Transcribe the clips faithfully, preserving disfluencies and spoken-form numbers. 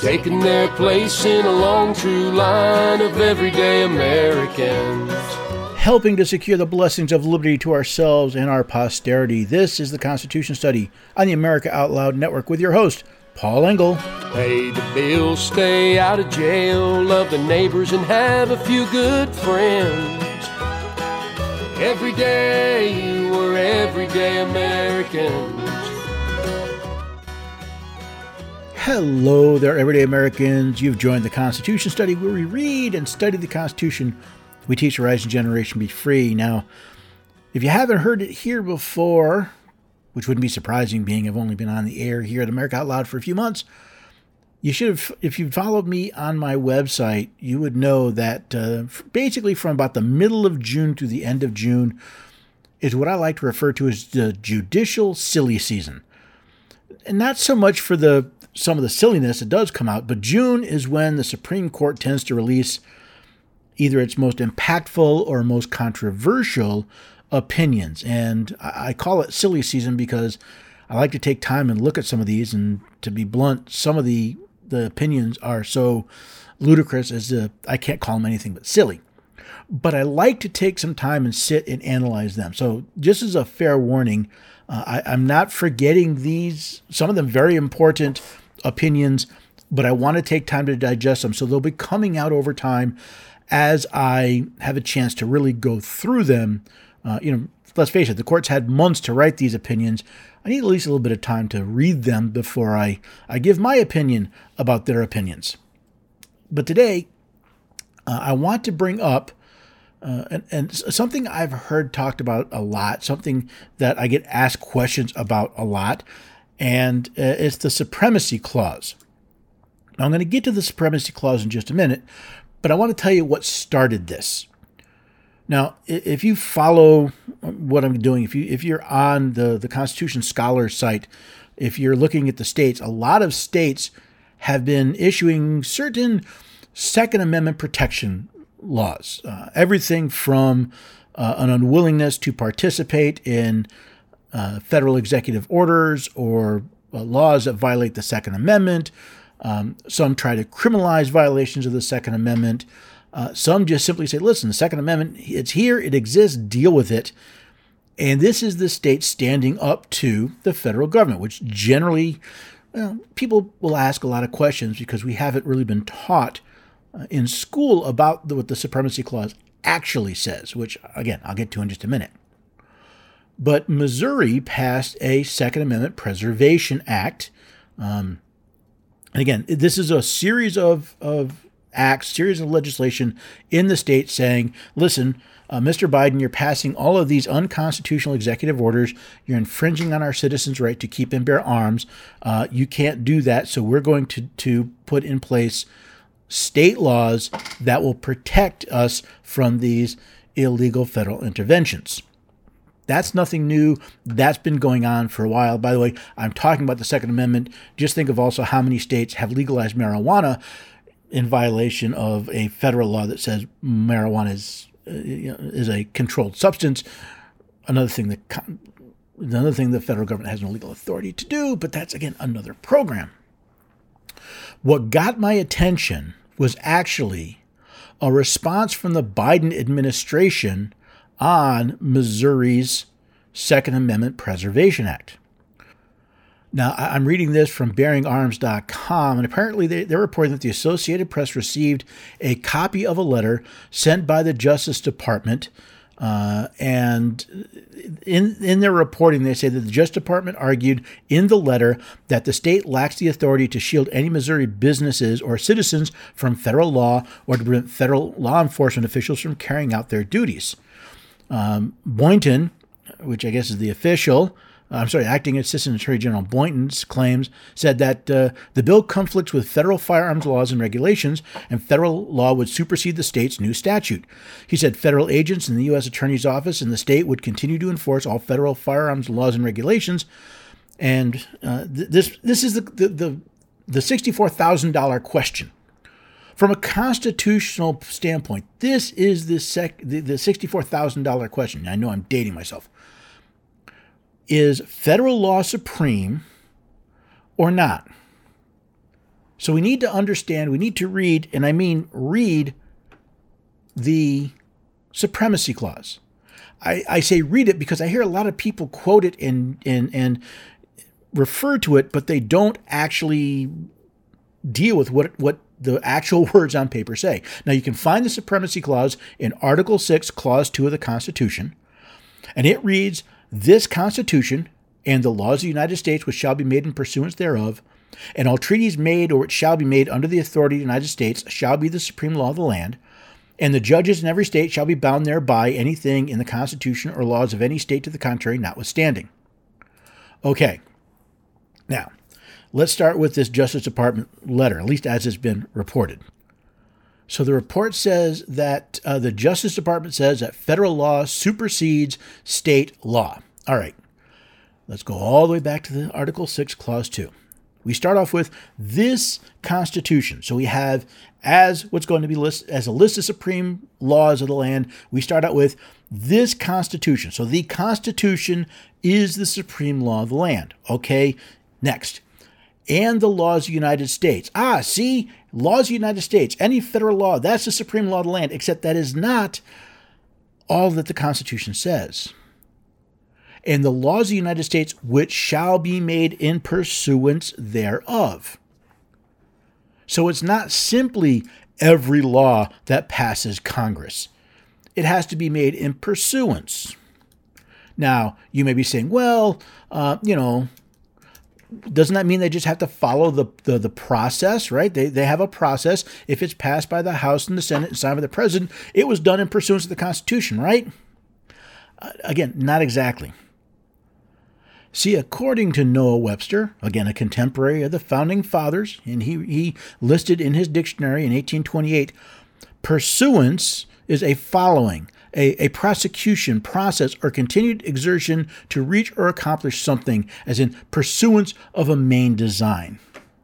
taking their place in a long, true line of everyday Americans. Helping to secure the blessings of liberty to ourselves and our posterity. This is the Constitution Study on the America Out Loud Network with your host, Paul Engel. Pay the bills, stay out of jail, love the neighbors, and have a few good friends. Every day you were everyday Americans. Hello there, everyday Americans. You've joined the Constitution Study, where we read and study the Constitution. We teach the rising generation be free. Now, if you haven't heard it here before, which wouldn't be surprising being I've only been on the air here at America Out Loud for a few months, you should have, if you followed me on my website, you would know that uh, basically from about the middle of June to the end of June is what I like to refer to as the judicial silly season. And not so much for the some of the silliness that does come out, but June is when the Supreme Court tends to release either its most impactful or most controversial opinions. And I call it silly season because I like to take time and look at some of these, and to be blunt, some of the, the opinions are so ludicrous as to, I can't call them anything but silly. But I like to take some time and sit and analyze them. So just as a fair warning, uh, I, I'm not forgetting these, some of them very important opinions, but I want to take time to digest them. So they'll be coming out over time as I have a chance to really go through them. Uh, you know, let's face it, the court's had months to write these opinions. I need at least a little bit of time to read them before I, I give my opinion about their opinions. But today, uh, I want to bring up uh, and, and something I've heard talked about a lot, something that I get asked questions about a lot, and uh, it's the Supremacy Clause. Now, I'm going to get to the Supremacy Clause in just a minute, but I want to tell you what started this. Now, if you follow what I'm doing, if you if you're on the, the Constitution Scholars site, if you're looking at the states, a lot of states have been issuing certain Second Amendment protection laws. Uh, everything from uh, an unwillingness to participate in uh, federal executive orders or uh, laws that violate the Second Amendment. Um, some try to criminalize violations of the Second Amendment. Uh, some just simply say, listen, the Second Amendment, it's here, it exists, deal with it. And this is the state standing up to the federal government, which generally, well, people will ask a lot of questions because we haven't really been taught uh, in school about the, what the Supremacy Clause actually says, which, again, I'll get to in just a minute. But Missouri passed a Second Amendment Preservation Act. Um, and again, this is a series of, of acts, series of legislation in the state saying, listen, uh, Mister Biden, you're passing all of these unconstitutional executive orders. You're infringing on our citizens' right to keep and bear arms. Uh, you can't do that. So we're going to, to put in place state laws that will protect us from these illegal federal interventions. That's nothing new. That's been going on for a while. By the way, I'm talking about the Second Amendment. Just think of also how many states have legalized marijuana in violation of a federal law that says marijuana is uh, you know, is a controlled substance. Another thing that another thing the federal government has no legal authority to do, but that's again another program. What got my attention was actually a response from the Biden administration on Missouri's Second Amendment Preservation Act. Now, I'm reading this from bearing arms dot com, and apparently they, they're reporting that the Associated Press received a copy of a letter sent by the Justice Department, uh, and in, in their reporting, they say that the Justice Department argued in the letter that the state lacks the authority to shield any Missouri businesses or citizens from federal law or to prevent federal law enforcement officials from carrying out their duties. Um, Boynton, which I guess is the official, uh, I'm sorry, Acting Assistant Attorney General Boynton's claims said that uh, the bill conflicts with federal firearms laws and regulations, and federal law would supersede the state's new statute. He said federal agents in the U S Attorney's Office in the state would continue to enforce all federal firearms laws and regulations, and uh, th- this this is the the the, the sixty-four thousand dollars question. From a constitutional standpoint, this is the, sec- the, the sixty-four thousand dollars question. I know I'm dating myself. Is federal law supreme or not? So we need to understand, we need to read, and I mean read, the Supremacy Clause. I, I say read it because I hear a lot of people quote it and, and, and refer to it, but they don't actually deal with what, what the actual words on paper say. Now, you can find the Supremacy Clause in Article six, Clause two of the Constitution, and it reads, "This Constitution and the laws of the United States which shall be made in pursuance thereof, and all treaties made or which shall be made under the authority of the United States shall be the supreme law of the land, and the judges in every state shall be bound thereby, anything in the Constitution or laws of any state to the contrary notwithstanding." Okay, now, let's start with this Justice Department letter, at least as it's been reported. So the report says that uh, the Justice Department says that federal law supersedes state law. All right, let's go all the way back to the Article six, Clause two. We start off with this Constitution. So we have, as what's going to be listed as a list of supreme laws of the land, we start out with this Constitution. So the Constitution is the supreme law of the land. Okay, next. And the laws of the United States. Ah, see, laws of the United States, any federal law, that's the supreme law of the land, except that is not all that the Constitution says. And the laws of the United States which shall be made in pursuance thereof. So it's not simply every law that passes Congress. It has to be made in pursuance. Now, you may be saying, well, uh, you know, doesn't that mean they just have to follow the, the, the process, right? They, they have a process. If it's passed by the House and the Senate and signed by the President, it was done in pursuance of the Constitution, right? Uh, again, not exactly. See, according to Noah Webster, again, a contemporary of the Founding Fathers, and he, he listed in his dictionary in eighteen twenty-eight, pursuance is a following, a, a prosecution, process, or continued exertion to reach or accomplish something, as in pursuance of a main design.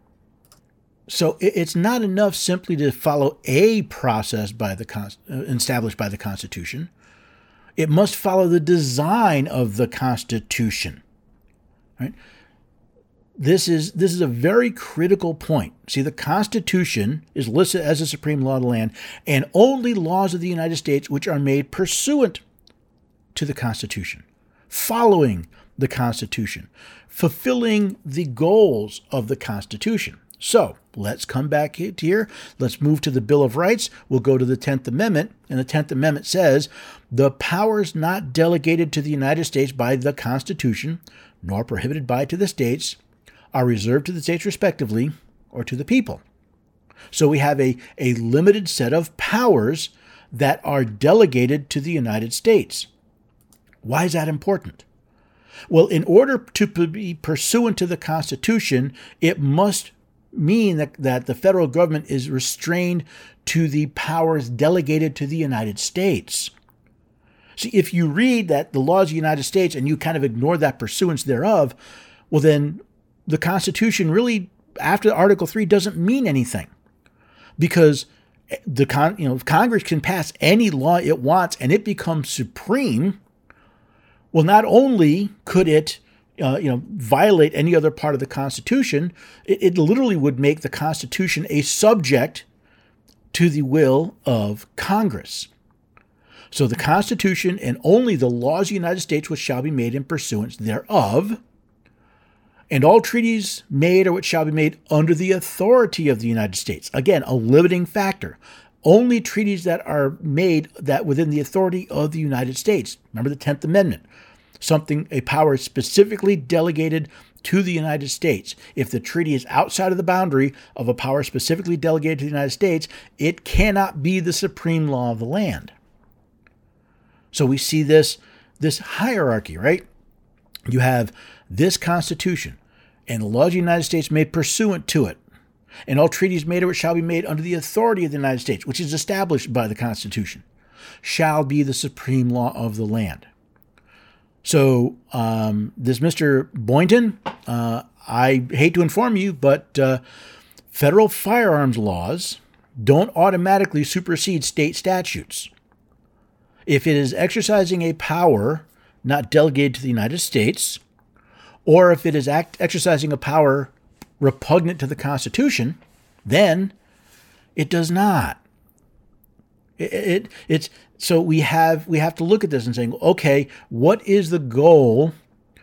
So it, it's not enough simply to follow a process by the uh, established by the Constitution. It must follow the design of the Constitution. Right? This is this is a very critical point. See, the Constitution is listed as the supreme law of the land, and only laws of the United States which are made pursuant to the Constitution, following the Constitution, fulfilling the goals of the Constitution. So let's come back here. Let's move to the Bill of Rights. We'll go to the tenth Amendment, and the tenth Amendment says, "The powers not delegated to the United States by the Constitution, nor prohibited by to the states, are reserved to the states respectively, or to the people." So we have a, a limited set of powers that are delegated to the United States. Why is that important? Well, in order to be pursuant to the Constitution, it must mean that, that the federal government is restrained to the powers delegated to the United States. See, if you read that the laws of the United States and you kind of ignore that pursuance thereof, well, then the Constitution really, after Article three, doesn't mean anything, because the con, you know, Congress can pass any law it wants and it becomes supreme. Well, not only could it, uh, you know, violate any other part of the Constitution, it, it literally would make the Constitution a subject to the will of Congress. So the Constitution and only the laws of the United States which shall be made in pursuance thereof, and all treaties made or which shall be made under the authority of the United States. Again, a limiting factor. Only treaties that are made that within the authority of the United States. Remember the tenth Amendment. Something, a power specifically delegated to the United States. If the treaty is outside of the boundary of a power specifically delegated to the United States, it cannot be the supreme law of the land. So we see this, this hierarchy, right? You have this Constitution, and the laws of the United States made pursuant to it, and all treaties made or which shall be made under the authority of the United States, which is established by the Constitution, shall be the supreme law of the land. So um, this Mister Boynton, uh, I hate to inform you, but uh, federal firearms laws don't automatically supersede state statutes. If it is exercising a power not delegated to the United States, or if it is act, exercising a power repugnant to the Constitution, then it does not. It, it it's so we have we have to look at this and saying, okay, what is the goal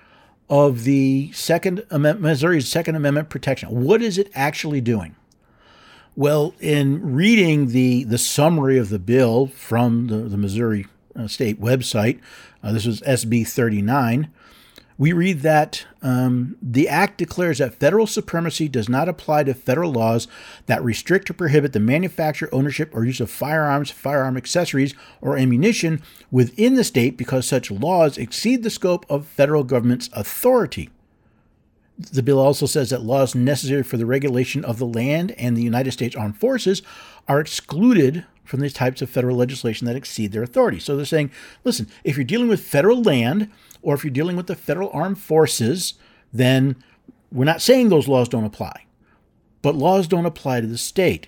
of the Second Amendment, Missouri's Second Amendment protection? What is it actually doing? Well, in reading the the summary of the bill from the, the Missouri uh, State website, uh, this was S B thirty-nine. We read that um, the act declares that federal supremacy does not apply to federal laws that restrict or prohibit the manufacture, ownership, or use of firearms, firearm accessories, or ammunition within the state because such laws exceed the scope of federal government's authority. The bill also says that laws necessary for the regulation of the land and the United States Armed Forces are excluded from these types of federal legislation that exceed their authority. So they're saying, listen, if you're dealing with federal land or if you're dealing with the federal armed forces, then we're not saying those laws don't apply. But laws don't apply to the state.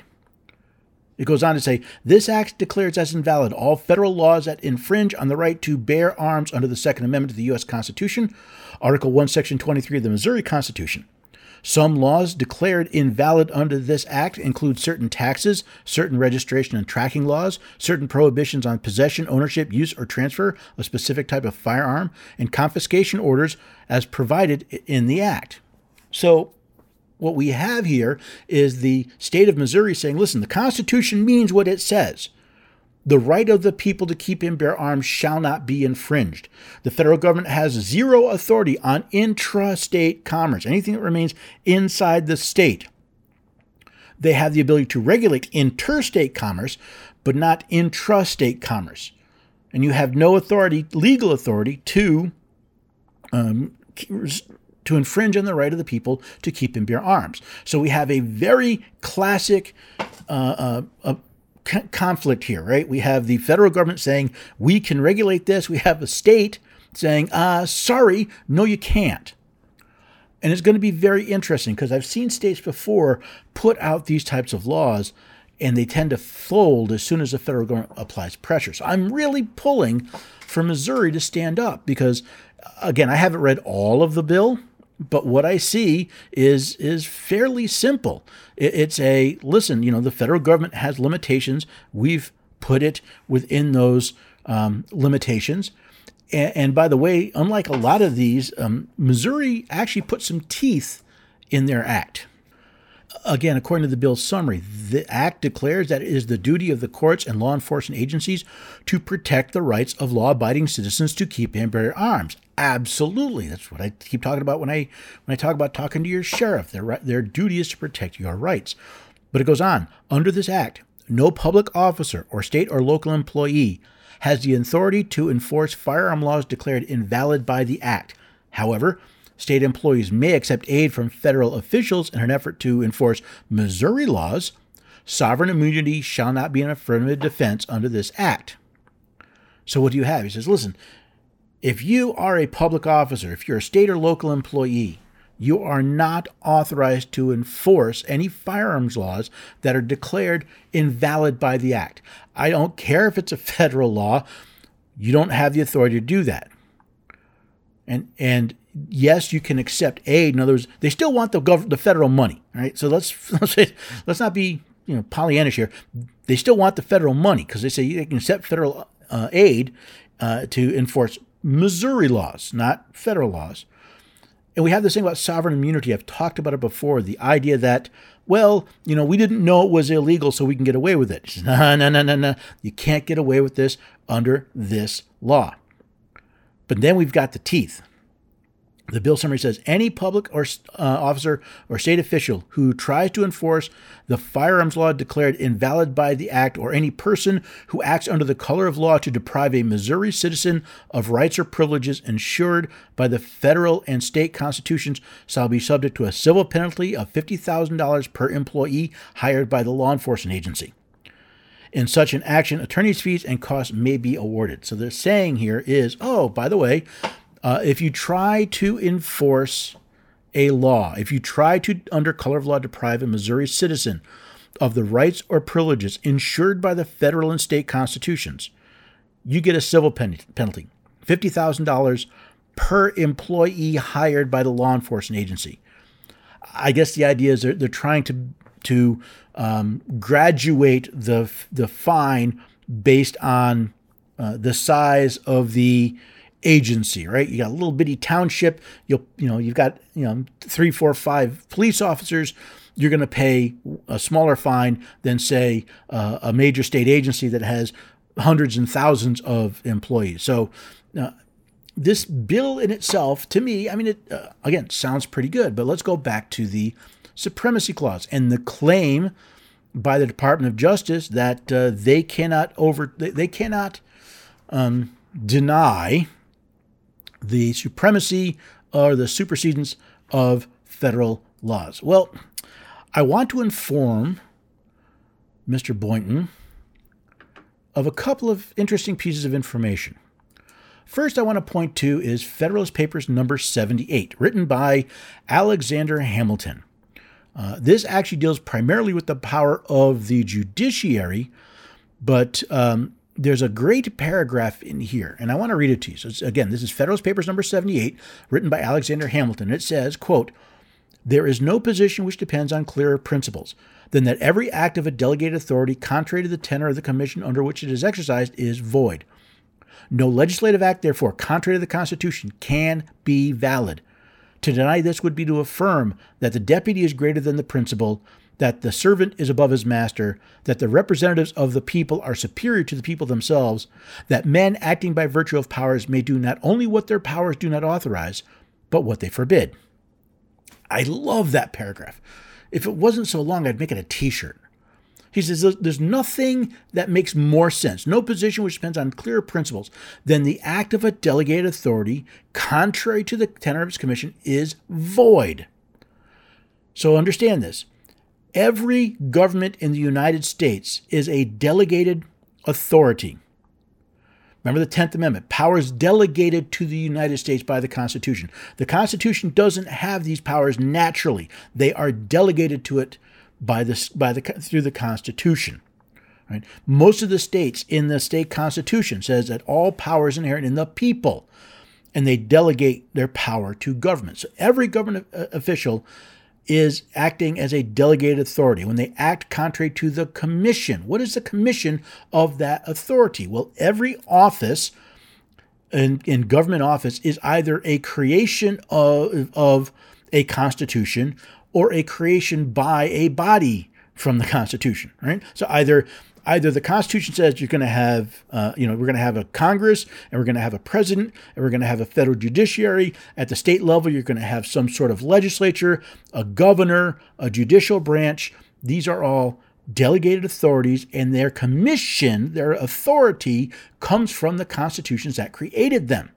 It goes on to say, this act declares as invalid all federal laws that infringe on the right to bear arms under the Second Amendment to the U S Constitution, Article one, Section twenty-three of the Missouri Constitution. Some laws declared invalid under this act include certain taxes, certain registration and tracking laws, certain prohibitions on possession, ownership, use, or transfer of a specific type of firearm, and confiscation orders as provided in the act. So what we have here is the state of Missouri saying, listen, the Constitution means what it says. The right of the people to keep and bear arms shall not be infringed. The federal government has zero authority on intrastate commerce, anything that remains inside the state. They have the ability to regulate interstate commerce, but not intrastate commerce. And you have no authority, legal authority, to um, to infringe on the right of the people to keep and bear arms. So we have a very classic uh, uh, uh, conflict here, right? We have the federal government saying, we can regulate this. We have a state saying, uh, sorry, no, you can't. And it's going to be very interesting because I've seen states before put out these types of laws and they tend to fold as soon as the federal government applies pressure. So I'm really pulling for Missouri to stand up because, again, I haven't read all of the bill, but what I see is is fairly simple. It's a, listen, you know, the federal government has limitations. We've put it within those um, limitations. And, and by the way, unlike a lot of these, um, Missouri actually put some teeth in their act. Again, according to the bill's summary, the act declares that it is the duty of the courts and law enforcement agencies to protect the rights of law-abiding citizens to keep and bear arms. Absolutely. That's what I keep talking about when I when I talk about talking to your sheriff. Their, their duty is to protect your rights. But it goes on. Under this act, no public officer or state or local employee has the authority to enforce firearm laws declared invalid by the act. However, state employees may accept aid from federal officials in an effort to enforce Missouri laws. Sovereign immunity shall not be an affirmative defense under this act. So what do you have? He says, listen, if you are a public officer, if you're a state or local employee, you are not authorized to enforce any firearms laws that are declared invalid by the act. I don't care if it's a federal law. You don't have the authority to do that. And and yes, you can accept aid. In other words, they still want the gov- the federal money, right? So let's let's say, let's not be you know Pollyannish here. They still want the federal money because they say they can accept federal uh, aid uh, to enforce Missouri laws, not federal laws. And we have this thing about sovereign immunity. I've talked about it before. The idea that, well, you know, we didn't know it was illegal, so we can get away with it. Says, no, no, no, no, no. You can't get away with this under this law. But then we've got the teeth. The bill summary says, any public or uh, officer or state official who tries to enforce the firearms law declared invalid by the act, or any person who acts under the color of law to deprive a Missouri citizen of rights or privileges ensured by the federal and state constitutions shall be subject to a civil penalty of fifty thousand dollars per employee hired by the law enforcement agency. In such an action, attorney's fees and costs may be awarded. So they're saying here is, oh, by the way, Uh, if you try to enforce a law, if you try to, under color of law, deprive a Missouri citizen of the rights or privileges ensured by the federal and state constitutions, you get a civil pen- penalty, fifty thousand dollars per employee hired by the law enforcement agency. I guess the idea is they're, they're trying to to um, graduate the the fine based on uh, the size of the agency, right? You got a little bitty township. You'll, you know, you've got, you know, three, four, five police officers. You're going to pay a smaller fine than, say, uh, a major state agency that has hundreds and thousands of employees. So uh, this bill in itself, to me, I mean, it uh, again sounds pretty good. But let's go back to the Supremacy Clause and the claim by the Department of Justice that uh, they cannot over they, they cannot um, deny the supremacy or the supersedence of federal laws. Well, I want to inform Mister Boynton of a couple of interesting pieces of information. First, I want to point to is Federalist Papers number seventy-eight, written by Alexander Hamilton. Uh, this actually deals primarily with the power of the judiciary, but um, there's a great paragraph in here, and I want to read it to you. So it's, again, this is Federalist Papers number seventy-eight, written by Alexander Hamilton. It says, quote, "There is no position which depends on clearer principles than that every act of a delegated authority contrary to the tenor of the commission under which it is exercised is void. No legislative act, therefore, contrary to the Constitution, can be valid. To deny this would be to affirm that the deputy is greater than the principal, that the servant is above his master, that the representatives of the people are superior to the people themselves, that men acting by virtue of powers may do not only what their powers do not authorize, but what they forbid." I love that paragraph. If it wasn't so long, I'd make it a t-shirt. He says there's nothing that makes more sense, no position which depends on clearer principles than the act of a delegated authority, contrary to the tenor of its commission, is void. So understand this. Every government in the United States is a delegated authority. Remember the tenth Amendment, powers delegated to the United States by the Constitution. The Constitution doesn't have these powers naturally. They are delegated to it by the, by the, through the Constitution. Right? Most of the states in the state constitution says that all power is inherent in the people, and they delegate their power to government. So every government official is acting as a delegated authority when they act contrary to the commission. What is the commission of that authority? Well, every office in, in government office is either a creation of, of a constitution or a creation by a body from the Constitution, right? So either either the Constitution says you're going to have, uh, you know, we're going to have a Congress and we're going to have a president and we're going to have a federal judiciary. At the state level, you're going to have some sort of legislature, a governor, a judicial branch. These are all delegated authorities, and their commission, their authority, comes from the constitutions that created them.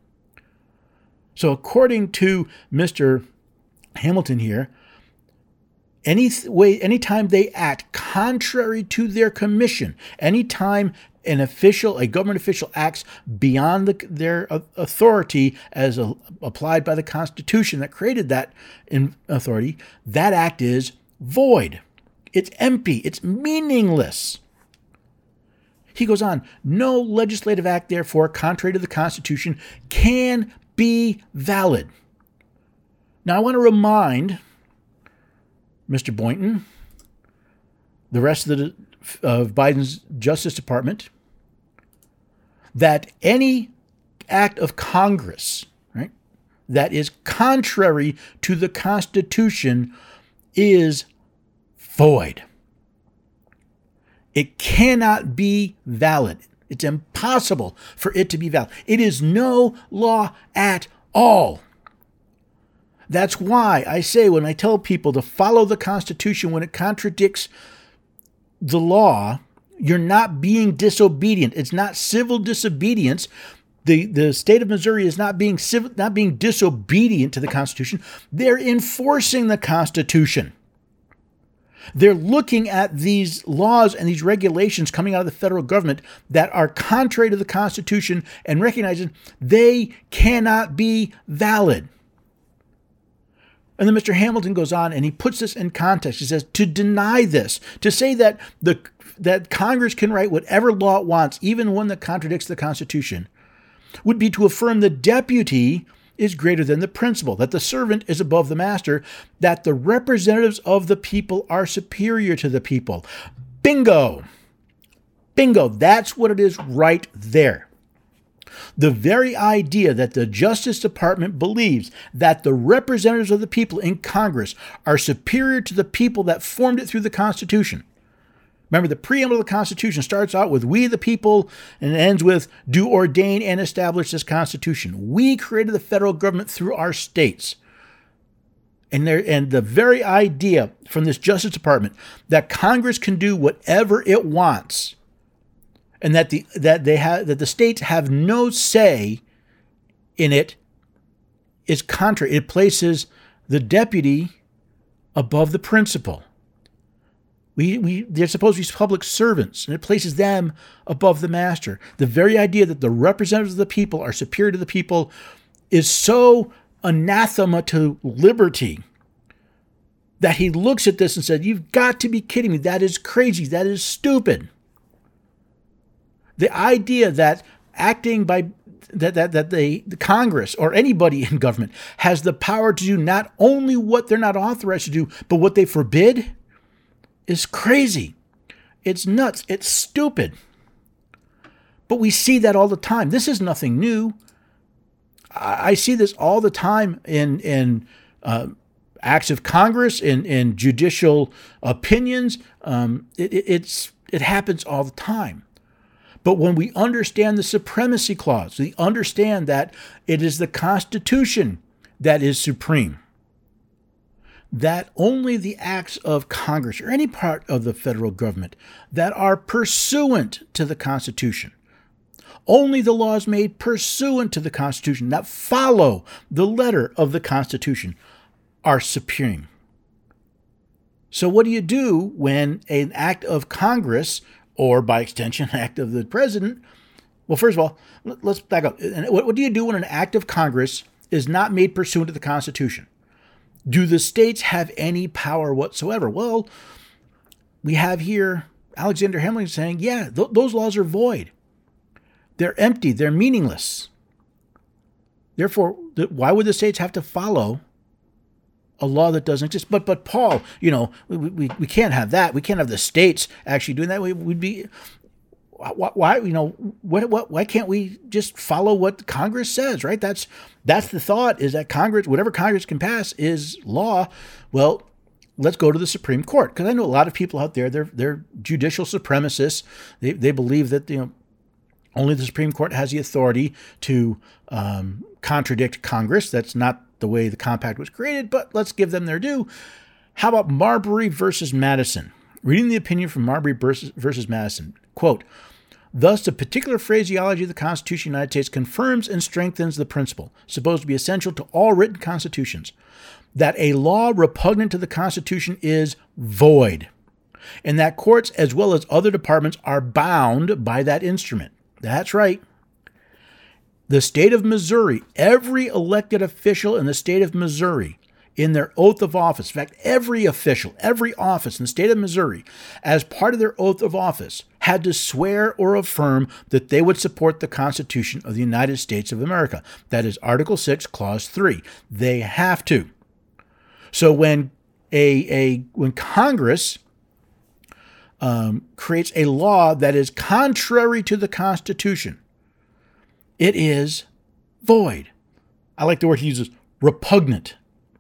So according to Mister Hamilton here, Any way, anytime they act contrary to their commission, anytime an official, a government official acts beyond the, their authority as a, applied by the Constitution that created that in authority, that act is void. It's empty. It's meaningless. He goes on, no legislative act, therefore, contrary to the Constitution, can be valid. Now, I want to remind Mister Boynton, the rest of, the, of Biden's Justice Department, that any act of Congress, right, that is contrary to the Constitution is void. It cannot be valid. It's impossible for it to be valid. It is no law at all. That's why I say when I tell people to follow the Constitution when it contradicts the law, you're not being disobedient. It's not civil disobedience. The, the state of Missouri is not being civil, not being disobedient to the Constitution. They're enforcing the Constitution. They're looking at these laws and these regulations coming out of the federal government that are contrary to the Constitution and recognizing they cannot be valid. And then Mister Hamilton goes on and he puts this in context. He says, to deny this, to say that the that Congress can write whatever law it wants, even one that contradicts the Constitution, would be to affirm the deputy is greater than the principal, that the servant is above the master, that the representatives of the people are superior to the people. Bingo! Bingo! That's what it is right there. The very idea that the Justice Department believes that the representatives of the people in Congress are superior to the people that formed it through the Constitution. Remember, the preamble of the Constitution starts out with "we the people" and ends with "do ordain and establish this Constitution." We created the federal government through our states. And, there, and the very idea from this Justice Department that Congress can do whatever it wants, and that the that they have that the states have no say in it, is contrary. It places the deputy above the principal. We, we, they're supposed to be public servants, and it places them above the master. The very idea that the representatives of the people are superior to the people is so anathema to liberty that he looks at this and said, "You've got to be kidding me. That is crazy. That is stupid." The idea that acting by that that that they, the Congress or anybody in government has the power to do not only what they're not authorized to do, but what they forbid, is crazy. It's nuts. It's stupid. But we see that all the time. This is nothing new. I, I see this all the time in in uh, acts of Congress, in in judicial opinions. Um, it, it, it's it happens all the time. But when we understand the Supremacy Clause, we understand that it is the Constitution that is supreme, that only the acts of Congress or any part of the federal government that are pursuant to the Constitution, only the laws made pursuant to the Constitution that follow the letter of the Constitution are supreme. So what do you do when an act of Congress, or by extension, an act of the president? Well, first of all, let's back up. What do you do when an act of Congress is not made pursuant to the Constitution? Do the states have any power whatsoever? Well, we have here Alexander Hamilton saying, yeah, th- those laws are void. They're empty. They're meaningless. Therefore, th- why would the states have to follow a law that doesn't exist? But, but Paul, you know, we, we, we can't have that. We can't have the states actually doing that. We, we'd be, why, why you know, what, what, why can't we just follow what Congress says, right? That's, that's the thought, is that Congress, whatever Congress can pass is law. Well, let's go to the Supreme Court. Because I know a lot of people out there, they're, they're judicial supremacists. They, they believe that, you know, only the Supreme Court has the authority to um, contradict Congress. That's not the way the compact was created, but let's give them their due. How about Marbury versus Madison? Reading the opinion from Marbury versus, versus Madison, quote, "Thus, the particular phraseology of the Constitution of the United States confirms and strengthens the principle, supposed to be essential to all written constitutions, that a law repugnant to the Constitution is void, and that courts as well as other departments are bound by that instrument." That's right. The state of Missouri, every elected official in the state of Missouri, in their oath of office, in fact, every official, every office in the state of Missouri, as part of their oath of office, had to swear or affirm that they would support the Constitution of the United States of America. That is Article six, Clause three. They have to. So when a, a when Congress um, creates a law that is contrary to the Constitution, it is void. I like the word he uses, repugnant.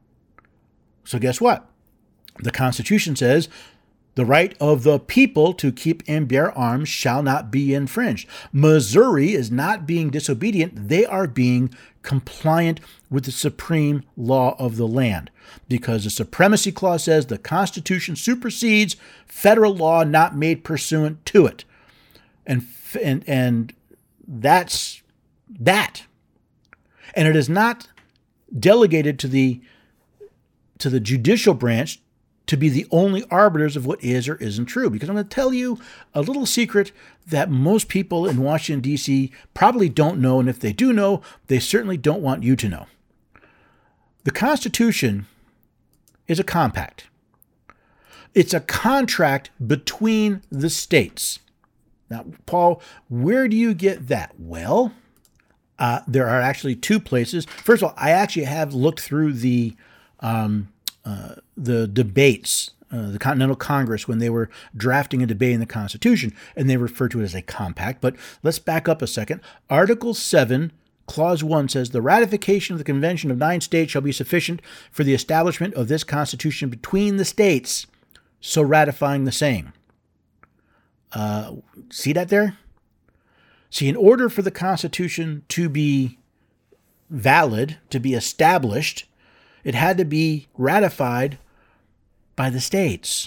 So guess what? The Constitution says the right of the people to keep and bear arms shall not be infringed. Missouri is not being disobedient. They are being compliant with the supreme law of the land, because the Supremacy Clause says the Constitution supersedes federal law not made pursuant to it. And, and, and that's that. And it is not delegated to the to the judicial branch to be the only arbiters of what is or isn't true. Because I'm going to tell you a little secret that most people in Washington, D C probably don't know, and if they do know, they certainly don't want you to know. The Constitution is a compact. It's a contract between the states. Now, Paul, where do you get that? Well, Uh, there are actually two places. First of all, I actually have looked through the um, uh, the debates, uh, the Continental Congress, when they were drafting and debating the Constitution, and they refer to it as a compact. But let's back up a second. Article seven, Clause one says, the ratification of the Convention of nine states shall be sufficient for the establishment of this Constitution between the states, so ratifying the same. Uh, see that there? See, in order for the Constitution to be valid, to be established, it had to be ratified by the states.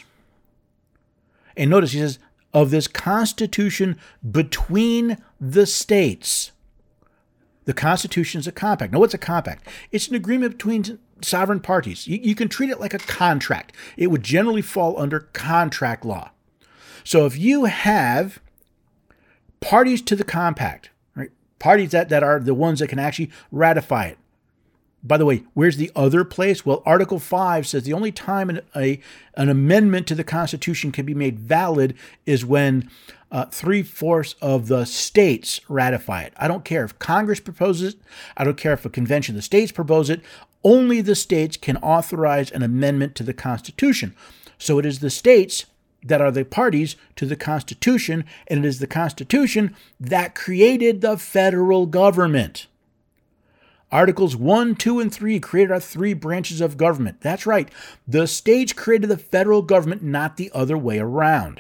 And notice he says, of this Constitution between the states. The Constitution is a compact. Now, what's a compact? It's an agreement between sovereign parties. You, you can treat it like a contract. It would generally fall under contract law. So if you have parties to the compact, right? Parties that, that are the ones that can actually ratify it. By the way, where's the other place? Well, Article five says the only time an, a, an amendment to the Constitution can be made valid is when uh, three-fourths of the states ratify it. I don't care if Congress proposes it. I don't care if a convention of the states proposes it. Only the states can authorize an amendment to the Constitution. So it is the states that are the parties to the Constitution, and it is the Constitution that created the federal government. Articles one, two, and three created our three branches of government. That's right. The states created the federal government, not the other way around.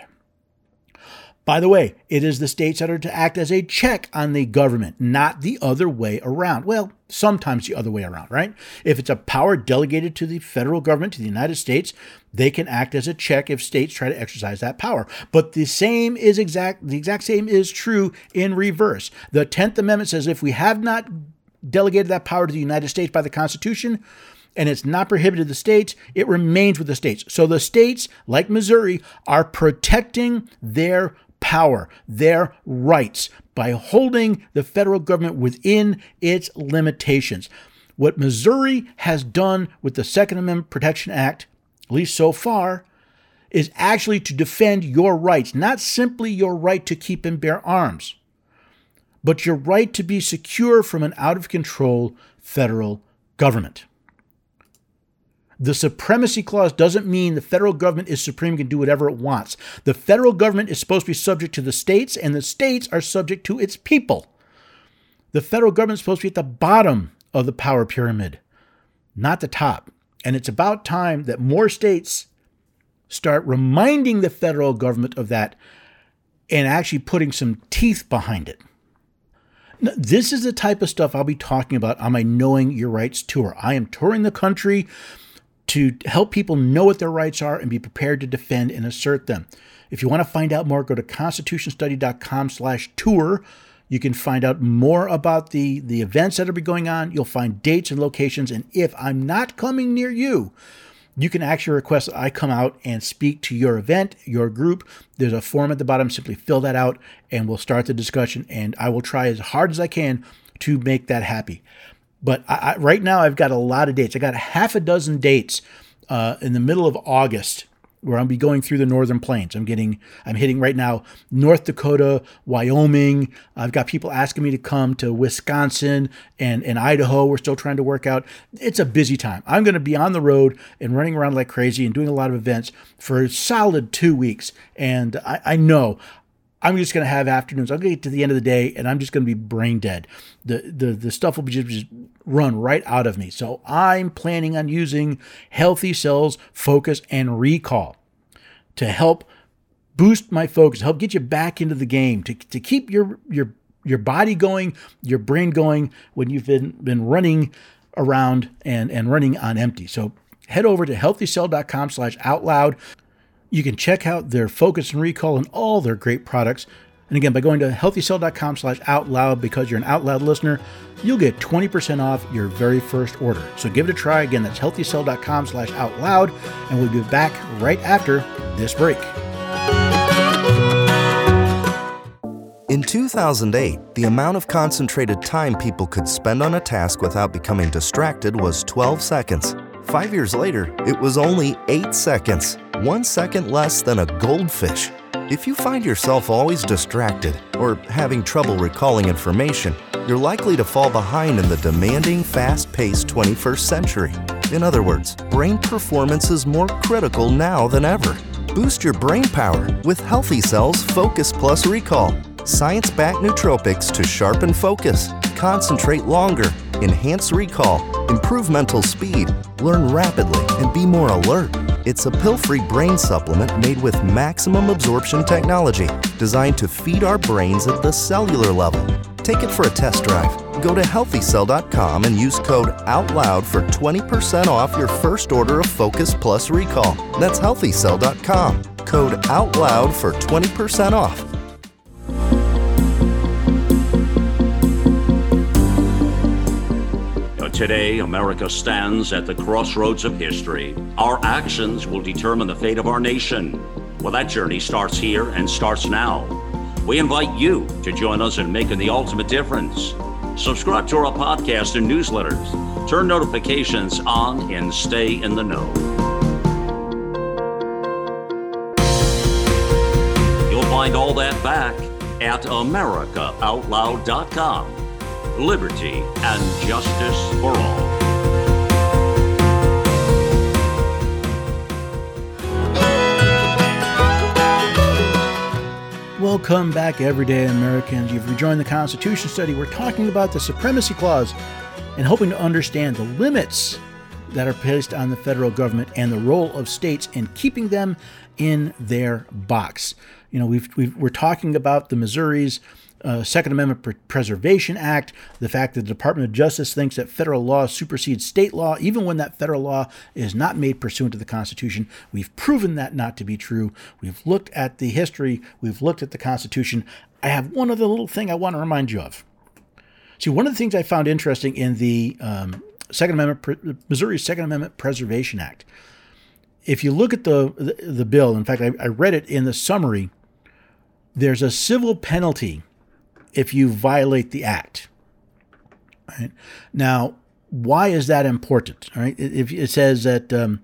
By the way, it is the states that are to act as a check on the government, not the other way around. Well, sometimes the other way around, right? If it's a power delegated to the federal government, to the United States, they can act as a check if states try to exercise that power. But the same is exact, the exact same is true in reverse. The tenth Amendment says if we have not delegated that power to the United States by the Constitution, and it's not prohibited to the states, it remains with the states. So the states, like Missouri, are protecting their power, their rights, by holding the federal government within its limitations. What Missouri has done with the Second Amendment Protection Act, at least so far, is actually to defend your rights, not simply your right to keep and bear arms, but your right to be secure from an out-of-control federal government. The Supremacy Clause doesn't mean the federal government is supreme and can do whatever it wants. The federal government is supposed to be subject to the states, and the states are subject to its people. The federal government is supposed to be at the bottom of the power pyramid, not the top. And it's about time that more states start reminding the federal government of that and actually putting some teeth behind it. Now, this is the type of stuff I'll be talking about on my Knowing Your Rights tour. I am touring the country to help people know what their rights are and be prepared to defend and assert them. If you want to find out more, go to constitutionstudy.com slash tour. You can find out more about the, the events that will be going on. You'll find dates and locations. And if I'm not coming near you, you can actually request that I come out and speak to your event, your group. There's a form at the bottom. Simply fill that out and we'll start the discussion. And I will try as hard as I can to make that happy. But I, I, right now, I've got a lot of dates. I got a half a dozen dates uh, in the middle of August where I'll be going through the Northern Plains. I'm getting, I'm hitting right now North Dakota, Wyoming. I've got people asking me to come to Wisconsin and, and Idaho. We're still trying to work out. It's a busy time. I'm going to be on the road and running around like crazy and doing a lot of events for a solid two weeks. And I, I know I'm just going to have afternoons. I'll get to the end of the day and I'm just going to be brain dead. The, the, the stuff will be just, just run right out of me. So I'm planning on using Healthy Cells Focus and Recall to help boost my focus, help get you back into the game, to, to keep your, your, your body going, your brain going when you've been, been running around and, and running on empty. So head over to healthycell.com slash out loud. You can check out their Focus and Recall and all their great products. And again, by going to healthycell.com slash out loud, because you're an Out Loud listener, you'll get twenty percent off your very first order. So give it a try. Again, that's healthycell.com slash out loud. And we'll be back right after this break. In two thousand eight, the amount of concentrated time people could spend on a task without becoming distracted was twelve seconds. Five years later, it was only eight seconds, one second less than a goldfish. If you find yourself always distracted or having trouble recalling information, you're likely to fall behind in the demanding, fast-paced twenty-first century. In other words, brain performance is more critical now than ever. Boost your brain power with Healthy Cell's Focus Plus Recall. Science-backed nootropics to sharpen focus, concentrate longer, enhance recall, improve mental speed, learn rapidly, and be more alert. It's a pill-free brain supplement made with maximum absorption technology, designed to feed our brains at the cellular level. Take it for a test drive. Go to healthy cell dot com and use code OUTLOUD for twenty percent off your first order of Focus Plus Recall. That's healthy cell dot com. Code OUTLOUD for twenty percent off. Today, America stands at the crossroads of history. Our actions will determine the fate of our nation. Well, that journey starts here and starts now. We invite you to join us in making the ultimate difference. Subscribe to our podcast and newsletters. Turn notifications on and stay in the know. You'll find all that back at america out loud dot com. Liberty and justice for all. Welcome back, everyday Americans. You've rejoined the Constitution Study. We're talking about the Supremacy Clause and hoping to understand the limits that are placed on the federal government and the role of states in keeping them in their box. You know, we've, we've, we're talking about the Missouri's Uh, Second Amendment Pre- Preservation Act, the fact that the Department of Justice thinks that federal law supersedes state law, even when that federal law is not made pursuant to the Constitution. We've proven that not to be true. We've looked at the history. We've looked at the Constitution. I have one other little thing I want to remind you of. See, one of the things I found interesting in the um, Second Amendment, Pre- Missouri's Second Amendment Preservation Act, if you look at the the, the bill, in fact, I, I read it in the summary, there's a civil penalty if you violate the act. Right? Now, why is that important? All right? If it says that um,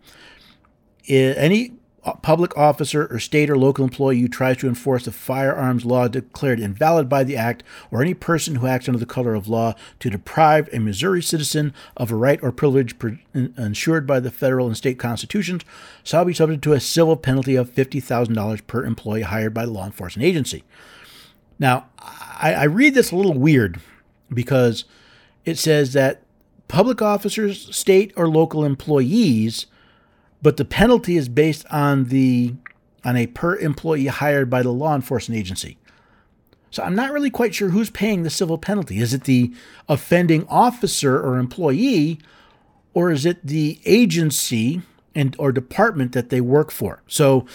any public officer or state or local employee who tries to enforce the firearms law declared invalid by the act, or any person who acts under the color of law to deprive a Missouri citizen of a right or privilege ensured by the federal and state constitutions shall be subject to a civil penalty of fifty thousand dollars per employee hired by the law enforcement agency. Now, I, I read this a little weird because it says that public officers, state or local employees, but the penalty is based on the on a per employee hired by the law enforcement agency. So I'm not really quite sure who's paying the civil penalty. Is it the offending officer or employee, or is it the agency and or department that they work for? So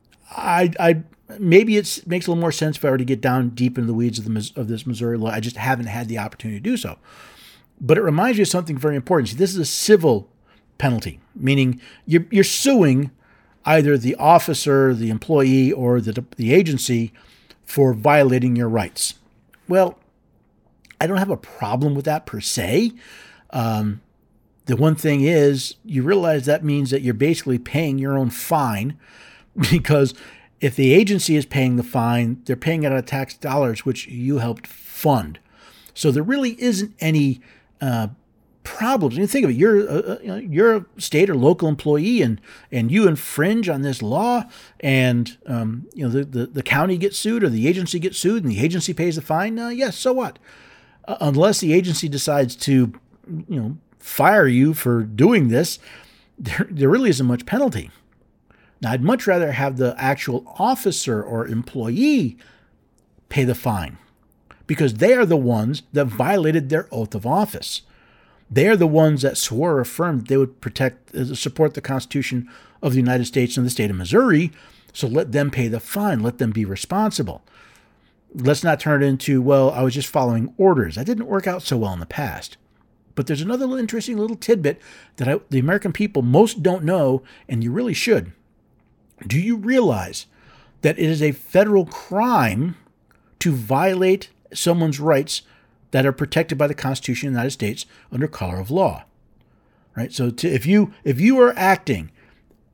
I I. Maybe it makes a little more sense if I were to get down deep into the weeds of, the, of this Missouri law. I just haven't had the opportunity to do so. But it reminds you of something very important. See, this is a civil penalty, meaning you're, you're suing either the officer, the employee, or the, the agency for violating your rights. Well, I don't have a problem with that per se. Um, the one thing is, you realize that means that you're basically paying your own fine, because if the agency is paying the fine, they're paying it out of tax dollars, which you helped fund. So there really isn't any uh, problems. And you think of it, you're a, you know, you're a state or local employee, and and you infringe on this law, and um, you know the, the, the county gets sued or the agency gets sued, and the agency pays the fine. Uh, yes, so what? Uh, unless the agency decides to, you know, fire you for doing this, there there really isn't much penalty. Now, I'd much rather have the actual officer or employee pay the fine, because they are the ones that violated their oath of office. They are the ones that swore or affirmed that they would protect, uh, support the Constitution of the United States and the state of Missouri. So let them pay the fine. Let them be responsible. Let's not turn it into, well, I was just following orders. That didn't work out so well in the past. But there's another little interesting little tidbit that I, the American people most don't know, and you really should. Do you realize that it is a federal crime to violate someone's rights that are protected by the Constitution of the United States under color of law? Right? So to, if you if you are acting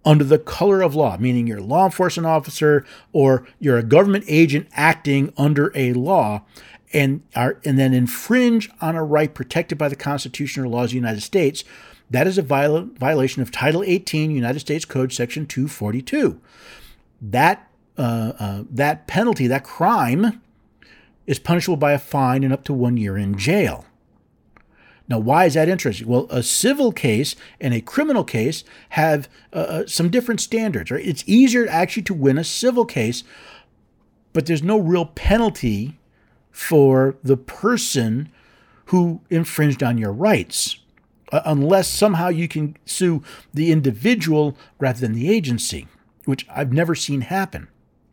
under the color of law, meaning you're a law enforcement officer or you're a government agent acting under a law, and are and then infringe on a right protected by the Constitution or laws of the United States, that is a viol- violation of Title eighteen, United States Code, Section two forty-two. That uh, uh, that penalty, that crime, is punishable by a fine and up to one year in jail. Now, why is that interesting? Well, a civil case and a criminal case have uh, some different standards, right? It's easier actually to win a civil case, but there's no real penalty for the person who infringed on your rights, uh, unless somehow you can sue the individual rather than the agency, which I've never seen happen.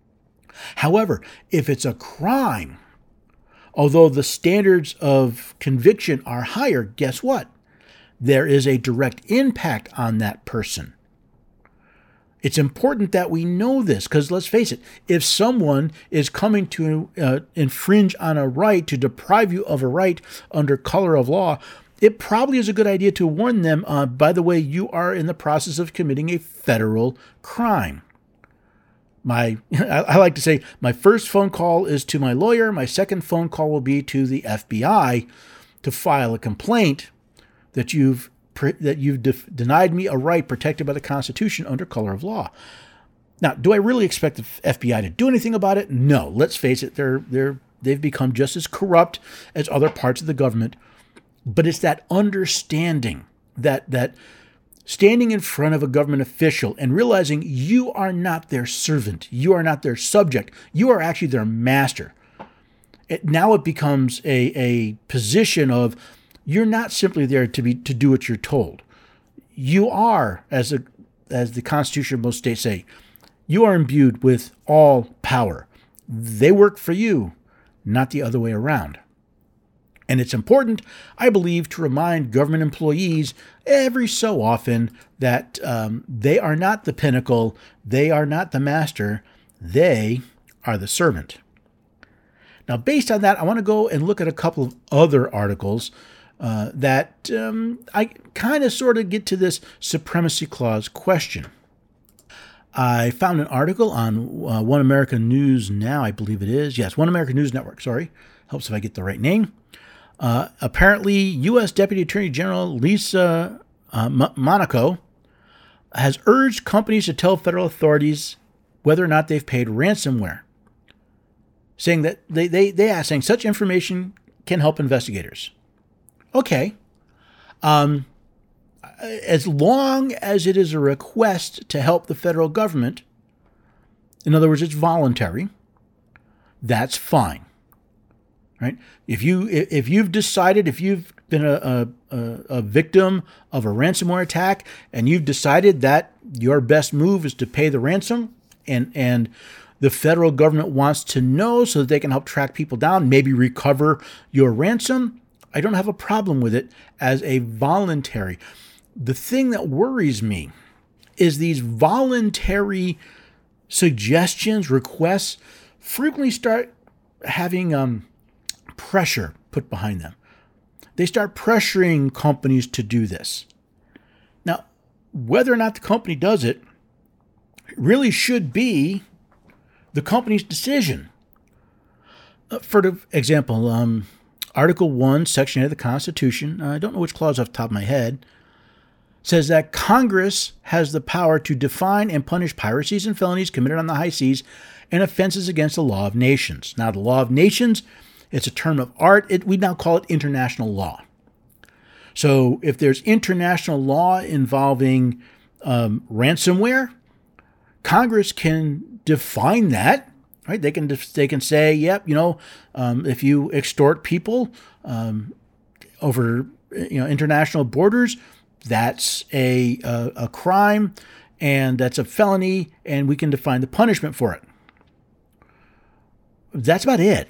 However, if it's a crime, although the standards of conviction are higher, guess what? There is a direct impact on that person. It's important that we know this because let's face it, if someone is coming to uh, infringe on a right, to deprive you of a right under color of law, it probably is a good idea to warn them, uh, by the way, you are in the process of committing a federal crime. My, I like to say my first phone call is to my lawyer. My second phone call will be to the F B I to file a complaint that you've that you've de- denied me a right protected by the Constitution under color of law. Now, do I really expect the F B I to do anything about it? No. Let's face it, they're they're they've become just as corrupt as other parts of the government. But it's that understanding that that. standing in front of a government official and realizing you are not their servant, you are not their subject, you are actually their master. It, now it becomes a, a position of you're not simply there to be to do what you're told. You are, as a, as the Constitution of most states say, you are imbued with all power. They work for you, not the other way around. And it's important, I believe, to remind government employees every so often that um, they are not the pinnacle, they are not the master, they are the servant. Now, based on that, I want to go and look at a couple of other articles uh, that um, I kind of sort of get to this supremacy clause question. I found an article on uh, One America News Now, I believe it is. Yes, One America News Network, sorry. Helps if I get the right name. Uh, apparently, U S Deputy Attorney General Lisa uh, M- Monaco has urged companies to tell federal authorities whether or not they've paid ransomware, saying that they, they, they are saying such information can help investigators. Okay. Um, as long as it is a request to help the federal government, in other words, it's voluntary, that's fine. Right? If you if you've decided, if you've been a, a, a victim of a ransomware attack and you've decided that your best move is to pay the ransom, and and the federal government wants to know so that they can help track people down, maybe recover your ransom, I don't have a problem with it as a voluntary. The thing that worries me is these voluntary suggestions, requests, frequently start having um. pressure put behind them. They start pressuring companies to do this. Now, whether or not the company does it really should be the company's decision. Uh, for example, um, Article one, Section eight of the Constitution, uh, I don't know which clause off the top of my head, says that Congress has the power to define and punish piracies and felonies committed on the high seas and offenses against the law of nations. Now, the law of nations, it's a term of art. It, we now call it international law. So if there's international law involving um, ransomware, Congress can define that, right? They can they can say, yep, you know, um, if you extort people um, over you know international borders, that's a, a a crime, and that's a felony, and we can define the punishment for it. That's about it.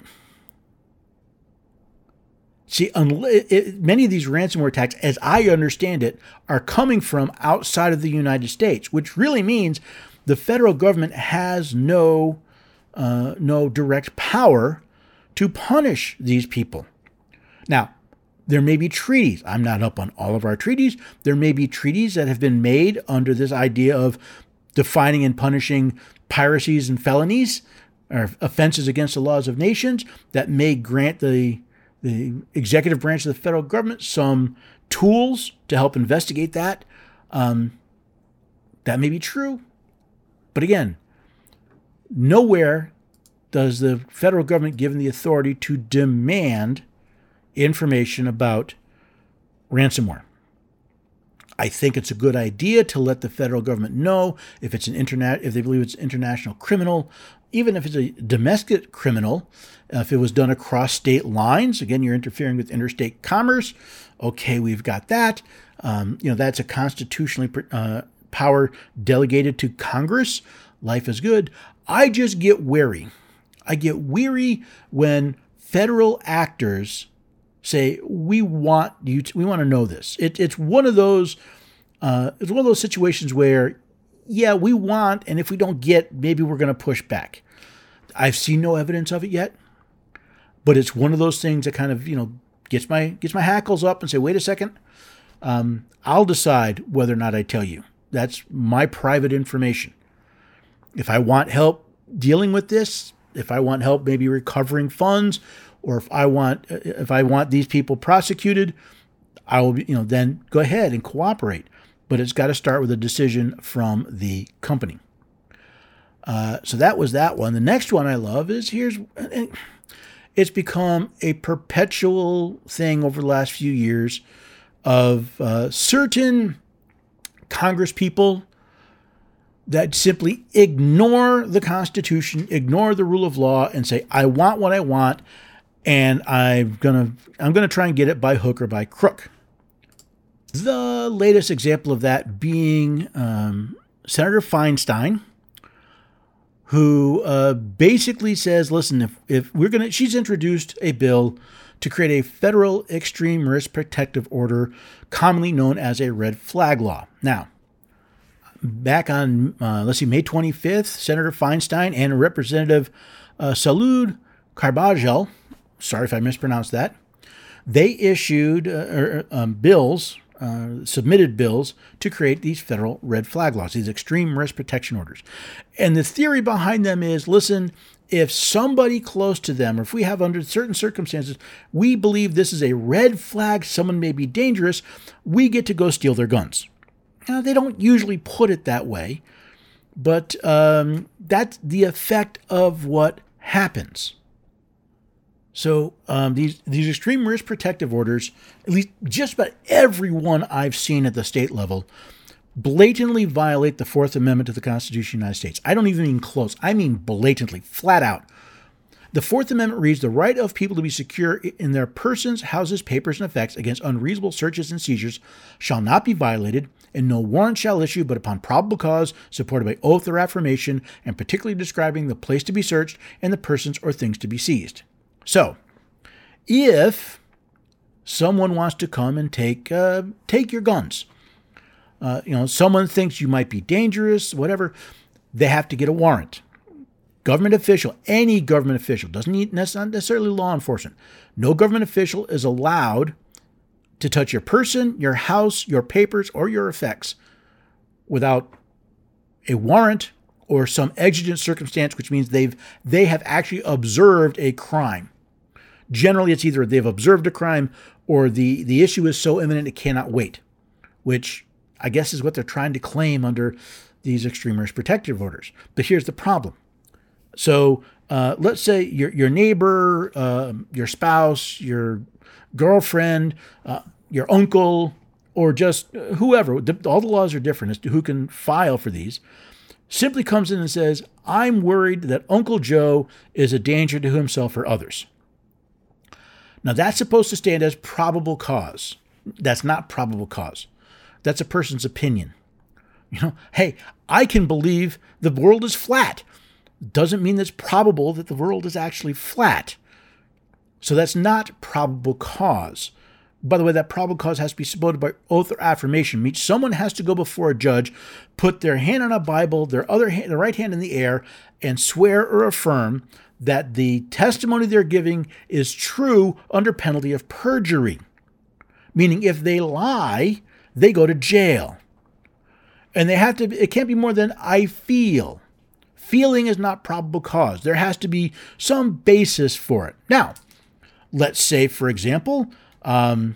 See, many of these ransomware attacks, as I understand it, are coming from outside of the United States, which really means the federal government has no uh, no direct power to punish these people. Now, there may be treaties. I'm not up on all of our treaties. There may be treaties that have been made under this idea of defining and punishing piracies and felonies, or offenses against the laws of nations, that may grant the, the executive branch of the federal government some tools to help investigate that. Um, that may be true. But again, nowhere does the federal government give them the authority to demand information about ransomware. I think it's a good idea to let the federal government know if it's an internet, if they believe it's an international criminal, even if it's a domestic criminal, uh, if it was done across state lines. Again, you're interfering with interstate commerce. Okay, we've got that. Um, you know, that's a constitutionally uh, power delegated to Congress. Life is good. I just get wary. I get weary when federal actors say, we want you to, we want to know this. It, it's one of those, uh, it's one of those situations where, yeah, we want, and if we don't get, maybe we're going to push back. I've seen no evidence of it yet, but it's one of those things that kind of, you know, gets my, gets my hackles up and say, wait a second. Um, I'll decide whether or not I tell you. That's my private information. If I want help dealing with this, if I want help maybe recovering funds, or if I want if I want these people prosecuted, I will, you know, then go ahead and cooperate. But it's got to start with a decision from the company. Uh, so that was that one. The next one I love is here's it's become a perpetual thing over the last few years of uh, certain Congress people that simply ignore the Constitution, ignore the rule of law, and say, I want what I want, and I'm gonna I'm gonna try and get it by hook or by crook. The latest example of that being um, Senator Feinstein, who uh, basically says, listen, if, if we're gonna, she's introduced a bill to create a federal extreme risk protective order, commonly known as a red flag law. Now, back on, uh, let's see, May twenty-fifth, Senator Feinstein and Representative uh, Salud Carbajal, sorry if I mispronounced that, they issued uh, um, bills, uh, submitted bills to create these federal red flag laws, these extreme risk protection orders. And the theory behind them is, listen, if somebody close to them, or if we have under certain circumstances, we believe this is a red flag, someone may be dangerous, we get to go steal their guns. Now, they don't usually put it that way, but um, that's the effect of what happens. So um, these these extreme risk protective orders, at least just about every one I've seen at the state level, blatantly violate the Fourth Amendment to the Constitution of the United States. I don't even mean close. I mean blatantly, flat out. The Fourth Amendment reads, the right of people to be secure in their persons, houses, papers, and effects against unreasonable searches and seizures shall not be violated, and no warrant shall issue but upon probable cause, supported by oath or affirmation, and particularly describing the place to be searched and the persons or things to be seized. So, if someone wants to come and take uh, take your guns, uh, you know, someone thinks you might be dangerous, whatever, they have to get a warrant. Government official, any government official, doesn't need not necessarily law enforcement. No government official is allowed to touch your person, your house, your papers, or your effects without a warrant or some exigent circumstance, which means they've they have actually observed a crime. Generally, it's either they've observed a crime or the, the issue is so imminent it cannot wait, which I guess is what they're trying to claim under these extreme risk protective orders. But here's the problem. So uh, let's say your your neighbor, uh, your spouse, your girlfriend, uh, your uncle, or just whoever, all the laws are different as to who can file for these, simply comes in and says, I'm worried that Uncle Joe is a danger to himself or others. Now, that's supposed to stand as probable cause. That's not probable cause. That's a person's opinion. You know, hey, I can believe the world is flat. Doesn't mean it's probable that the world is actually flat. So that's not probable cause. By the way, that probable cause has to be supported by oath or affirmation. Means someone has to go before a judge, put their hand on a Bible, their other hand, their right hand in the air, and swear or affirm that the testimony they're giving is true under penalty of perjury. Meaning if they lie, they go to jail. And they have to, it can't be more than I feel. Feeling is not probable cause. There has to be some basis for it. Now, let's say, for example, um,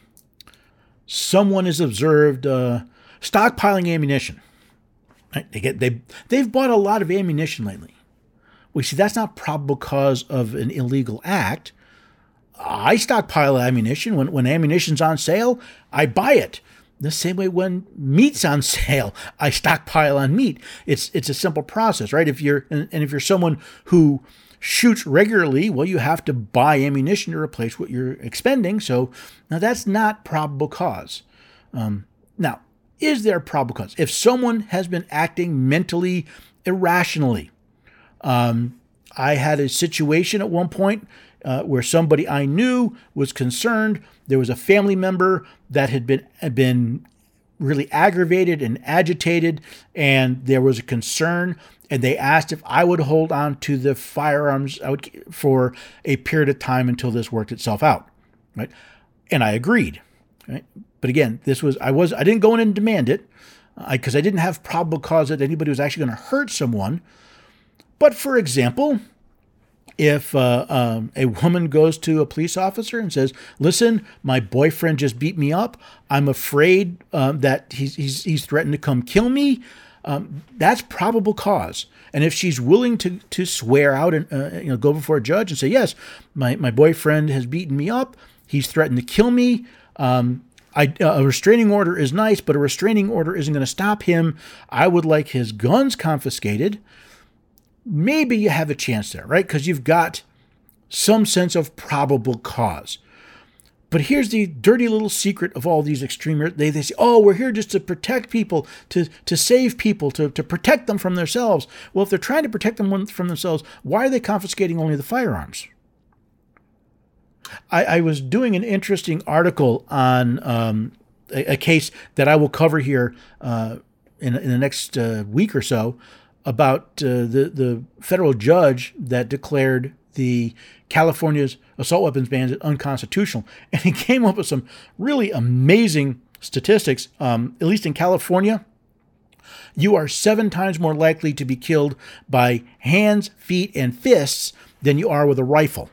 someone is observed uh, stockpiling ammunition. Right? They get they they've bought a lot of ammunition lately. We see that's not probable cause of an illegal act. I stockpile ammunition when when ammunition's on sale. I buy it. The same way when meat's on sale, I stockpile on meat. It's it's a simple process, right? If you're and, and if you're someone who shoots regularly, well, you have to buy ammunition to replace what you're expending. So now that's not probable cause. Um, now, is there probable cause? If someone has been acting mentally irrationally, um, I had a situation at one point uh, where somebody I knew was concerned. There was a family member that had been had been really aggravated and agitated, and there was a concern, and they asked if I would hold on to the firearms for a period of time until this worked itself out, right? And I agreed, right? But again, this was I was I didn't go in and demand it because I, I didn't have probable cause that anybody was actually going to hurt someone. But for example, if uh, um, a woman goes to a police officer and says, "Listen, my boyfriend just beat me up. I'm afraid um, that he's, he's he's threatened to come kill me," um, that's probable cause. And if she's willing to to swear out and uh, you know go before a judge and say, "Yes, my my boyfriend has beaten me up. He's threatened to kill me." Um, I, a restraining order is nice, but a restraining order isn't going to stop him. I would like his guns confiscated. Maybe you have a chance there, right? Because you've got some sense of probable cause. But here's the dirty little secret of all these extreme, they, they say, oh, we're here just to protect people, to, to save people, to, to protect them from themselves. Well, if they're trying to protect them from themselves, why are they confiscating only the firearms? I, I was doing an interesting article on um, a, a case that I will cover here uh, in, in the next uh, week or so, about uh, the, the federal judge that declared the California's assault weapons bans unconstitutional. And he came up with some really amazing statistics. Um, at least in California, you are seven times more likely to be killed by hands, feet, and fists than you are with a rifle.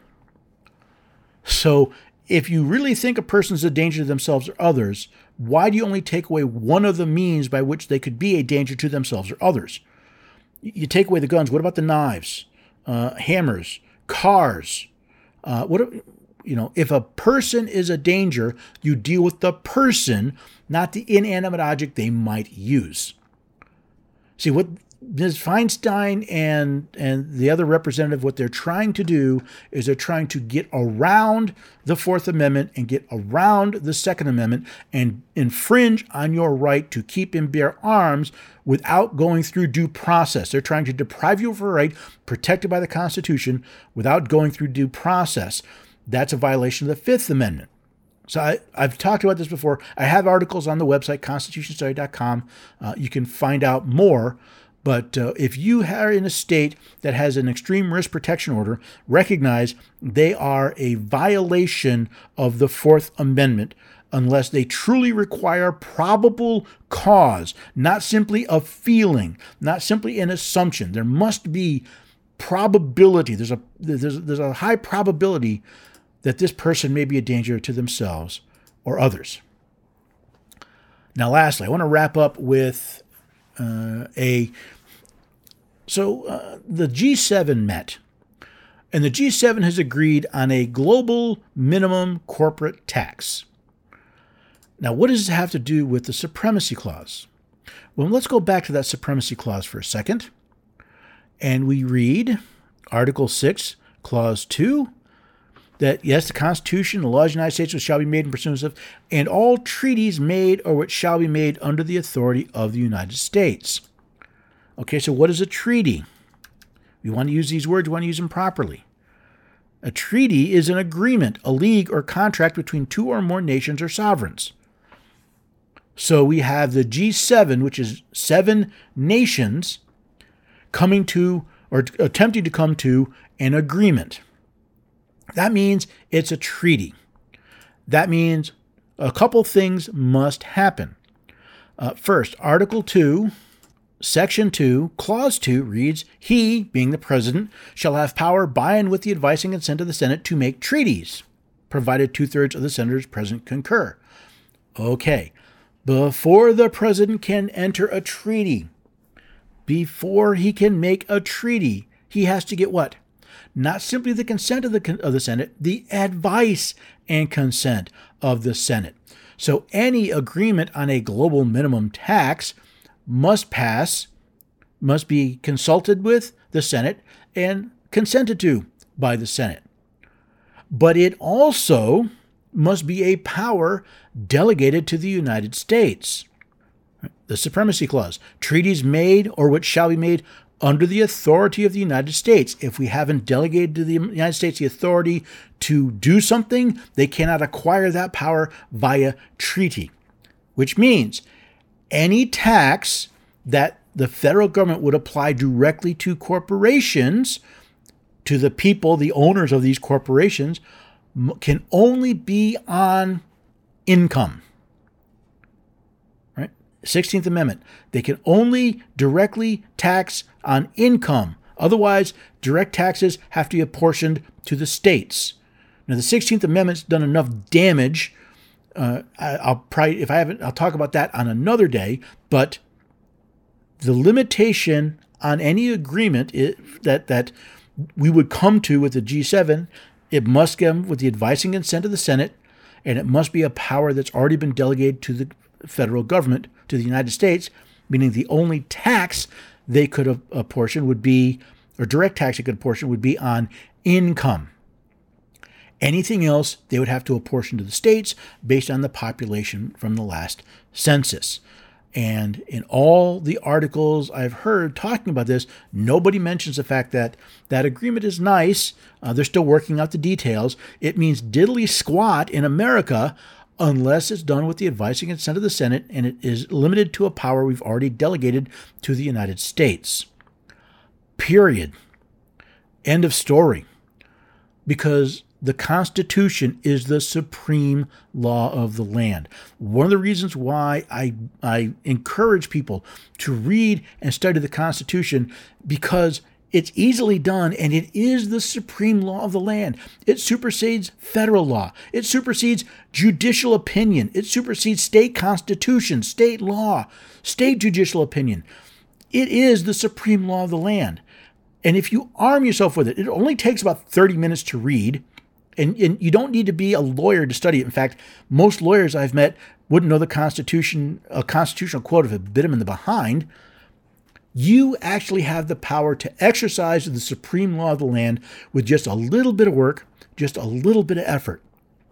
So if you really think a person's a danger to themselves or others, why do you only take away one of the means by which they could be a danger to themselves or others? You take away the guns. What about the knives, uh, hammers, cars? Uh, what you know? If a person is a danger, you deal with the person, not the inanimate object they might use. See what Miz Feinstein and and the other representative, what they're trying to do is they're trying to get around the Fourth Amendment and get around the Second Amendment and infringe on your right to keep and bear arms without going through due process. They're trying to deprive you of a right protected by the Constitution without going through due process. That's a violation of the Fifth Amendment. So I, I've talked about this before. I have articles on the website, constitution study dot com. Uh, you can find out more. But uh, if you are in a state that has an extreme risk protection order, recognize they are a violation of the Fourth Amendment unless they truly require probable cause, not simply a feeling, not simply an assumption. There must be probability. There's a there's, there's a high probability that this person may be a danger to themselves or others. Now, lastly, I want to wrap up with Uh, a so uh, the G seven met, and the G seven has agreed on a global minimum corporate tax. Now, what does this have to do with the Supremacy Clause? Well, let's go back to that Supremacy Clause for a second, and we read Article six, Clause two, that, yes, the Constitution, the laws of the United States, which shall be made in pursuance of, and all treaties made or which shall be made under the authority of the United States. Okay, so what is a treaty? We want to use these words, we want to use them properly. A treaty is an agreement, a league, or contract between two or more nations or sovereigns. So we have the G seven, which is seven nations, coming to, or attempting to come to, an agreement. That means it's a treaty. That means a couple things must happen. Uh, first, Article two Section two, Clause two reads, he, being the president, shall have power by and with the advice and consent of the Senate to make treaties, provided two-thirds of the senators present concur. Okay, before the president can enter a treaty, before he can make a treaty, he has to get what? Not simply the consent of the, of the Senate, the advice and consent of the Senate. So any agreement on a global minimum tax must pass, must be consulted with the Senate and consented to by the Senate. But it also must be a power delegated to the United States. The Supremacy Clause, treaties made or which shall be made under the authority of the United States. If we haven't delegated to the United States the authority to do something, they cannot acquire that power via treaty, which means any tax that the federal government would apply directly to corporations, to the people, the owners of these corporations, can only be on income. Right? sixteenth Amendment. They can only directly tax on income. Otherwise, direct taxes have to be apportioned to the states. Now, the sixteenth Amendment's done enough damage. Uh, I, I'll probably, if I haven't, I'll talk about that on another day. But the limitation on any agreement is, that that we would come to with the G seven, it must come with the advice and consent of the Senate, and it must be a power that's already been delegated to the federal government, to the United States, meaning the only tax they could apportion would be, or direct tax they could apportion would be on income. Anything else, they would have to apportion to the states based on the population from the last census. And in all the articles I've heard talking about this, nobody mentions the fact that that agreement is nice. Uh, they're still working out the details. It means diddly squat in America unless it's done with the advice and consent of the Senate, and it is limited to a power we've already delegated to the United States. Period. End of story. Because the Constitution is the supreme law of the land. One of the reasons why I, I encourage people to read and study the Constitution, because it's easily done, and it is the supreme law of the land. It supersedes federal law. It supersedes judicial opinion. It supersedes state constitution, state law, state judicial opinion. It is the supreme law of the land. And if you arm yourself with it, it only takes about thirty minutes to read. And, and you don't need to be a lawyer to study it. In fact, most lawyers I've met wouldn't know the Constitution, a constitutional quote if it bit them in the behind. You actually have the power to exercise the supreme law of the land with just a little bit of work, just a little bit of effort.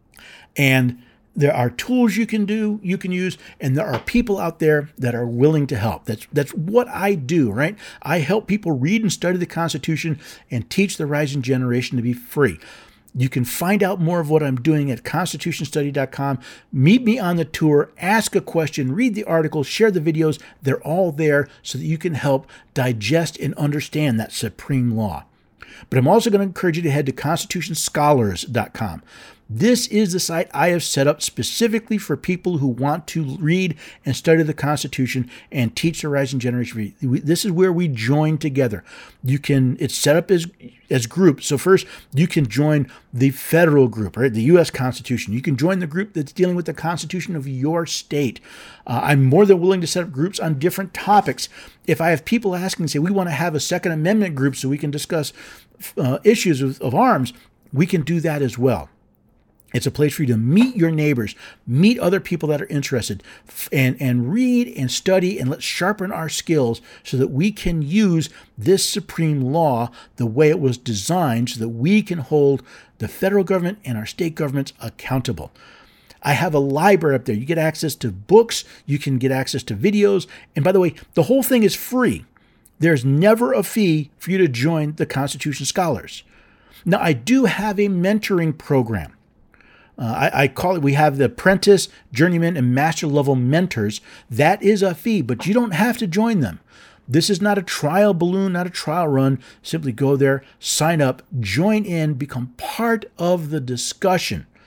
And there are tools you can do, you can use, and there are people out there that are willing to help. That's that's what I do, right? I help people read and study the Constitution and teach the rising generation to be free. You can find out more of what I'm doing at constitution study dot com. Meet me on the tour, ask a question, read the articles, share the videos. They're all there so that you can help digest and understand that supreme law. But I'm also going to encourage you to head to constitution scholars dot com. This is the site I have set up specifically for people who want to read and study the Constitution and teach the rising generation. This is where we join together. You can, it's set up as, as groups. So first, you can join the federal group, right? The U S Constitution. You can join the group that's dealing with the Constitution of your state. Uh, I'm more than willing to set up groups on different topics. If I have people asking, say, we want to have a Second Amendment group so we can discuss uh, issues of, of arms, we can do that as well. It's a place for you to meet your neighbors, meet other people that are interested, and, and read and study, and let's sharpen our skills so that we can use this supreme law the way it was designed so that we can hold the federal government and our state governments accountable. I have a library up there. You get access to books, you can get access to videos, and by the way, the whole thing is free. There's never a fee for you to join the Constitution Scholars. Now, I do have a mentoring program. Uh, I, I call it, we have the apprentice, journeyman, and master level mentors. That is a fee, but you don't have to join them. This is not a trial balloon, not a trial run. Simply go there, sign up, join in, become part of the discussion.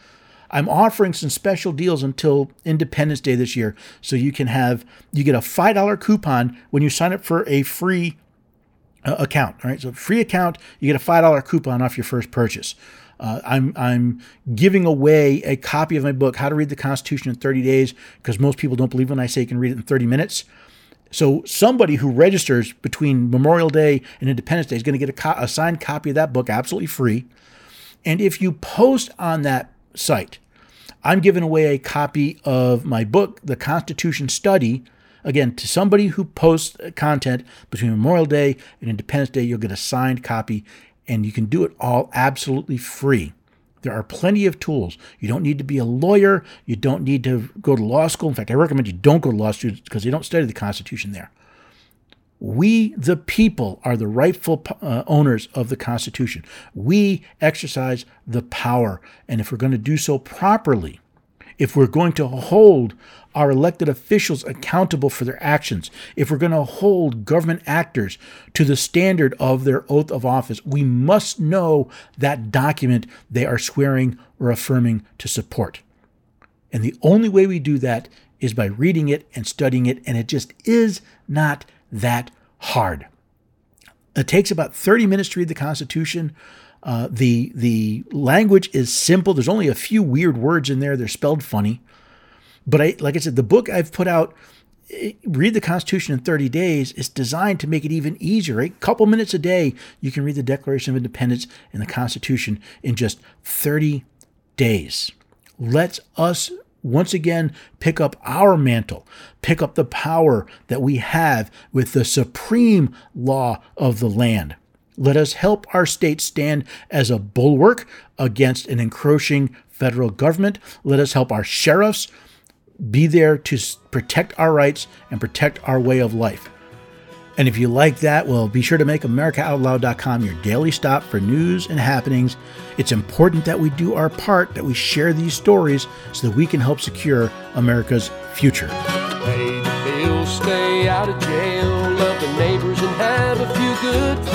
I'm offering some special deals until Independence Day this year. So you can have, you get a five dollar coupon when you sign up for a free uh, account. All right. So free account, you get a five dollar coupon off your first purchase. Uh, I'm I'm giving away a copy of my book, How to Read the Constitution in thirty days, because most people don't believe when I say you can read it in thirty minutes. So somebody who registers between Memorial Day and Independence Day is going to get a, co- a signed copy of that book absolutely free. And if you post on that site, I'm giving away a copy of my book, The Constitution Study. Again, to somebody who posts content between Memorial Day and Independence Day, you'll get a signed copy. And you can do it all absolutely free. There are plenty of tools. You don't need to be a lawyer. You don't need to go to law school. In fact, I recommend you don't go to law school because they don't study the Constitution there. We, the people, are the rightful uh, owners of the Constitution. We exercise the power. And if we're going to do so properly, if we're going to hold our elected officials accountable for their actions, if we're going to hold government actors to the standard of their oath of office, we must know that document they are swearing or affirming to support. And the only way we do that is by reading it and studying it, and it just is not that hard. It takes about thirty minutes to read the Constitution. Uh, the the language is simple. There's only a few weird words in there. They're spelled funny. But I, like I said, the book I've put out, Read the Constitution in thirty days, is designed to make it even easier. A couple minutes a day, you can read the Declaration of Independence and the Constitution in just thirty days. Let's us once again pick up our mantle, pick up the power that we have with the supreme law of the land. Let us help our state stand as a bulwark against an encroaching federal government. Let us help our sheriffs be there to protect our rights and protect our way of life. And if you like that, well, be sure to make America Out Loud dot com your daily stop for news and happenings. It's important that we do our part, that we share these stories so that we can help secure America's future. Pay the bills, stay out of jail, love the neighbors, and have a few good friends.